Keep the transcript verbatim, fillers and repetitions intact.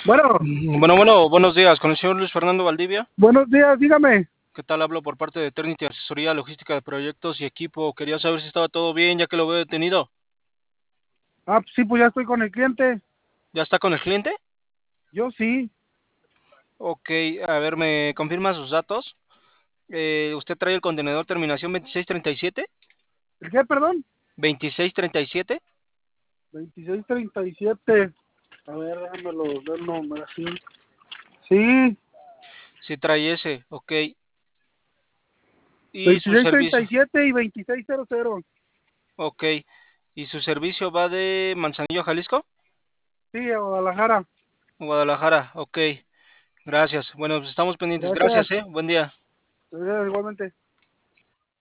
Bueno, Mm, Bueno, bueno, buenos días, con el señor Luis Fernando Valdivia. buenos días, dígame. ¿Qué tal? Hablo por parte de Trinity Asesoría Logística de Proyectos y Equipo. Quería saber si estaba todo bien, ya que lo veo detenido. Ah, sí, pues ya estoy con el cliente. ¿Ya está con el cliente? Yo sí. Ok, a ver, ¿me confirma sus datos? Eh, ¿usted trae el contenedor terminación veintiséis treinta y siete? ¿El qué, perdón? ¿veintiséis treinta y siete? veintiséis treinta y siete. A ver, déjamelo ver el número así. Sí, Sí trae ese, ok. ¿Y su veintiséis treinta servicio? y siete y veintiséis veintiséis cero cero. Ok. ¿Y su servicio va de Manzanillo, Jalisco? Sí, a Guadalajara. Guadalajara, ok. Gracias. Bueno, pues estamos pendientes. Gracias. Gracias, eh. Buen día. Gracias, igualmente.